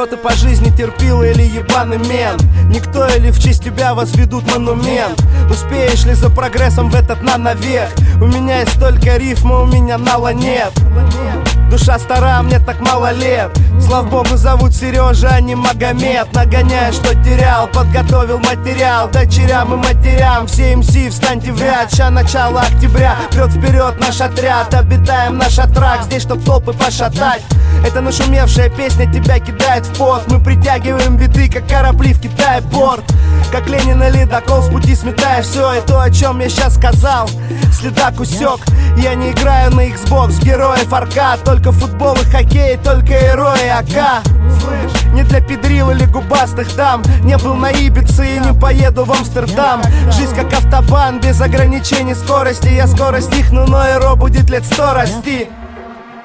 Кто ты по жизни, терпила или ебаный мент? Никто или в честь тебя возведут монумент? Успеешь ли за прогрессом в этот нановек? У меня есть столько рифма, у меня нала нет. Душа стара, мне так мало лет. Слава богу, зовут Сережа, а не Магомед. Нагоняю, что терял, подготовил материал дочерям и матерям. Все МС, встаньте в ряд, ща начало октября. Прет вперед наш отряд, обитаем наш трак. Здесь, чтоб толпы пошатать. Это нашумевшая песня тебя кидает в пот. Мы притягиваем биты, как корабли в Китае порт. Как Ленин и ледокол с пути сметая все. И то, о чем я сейчас сказал, следак усек. Я не играю на Xbox, героев аркад. Только футбол и хоккей, только герои АК. Не для педрил или губастых дам. Не был на Ибице и не поеду в Амстердам. Жизнь как автобан, без ограничений скорости. Я скоро стихну, но эро будет лет 100 расти.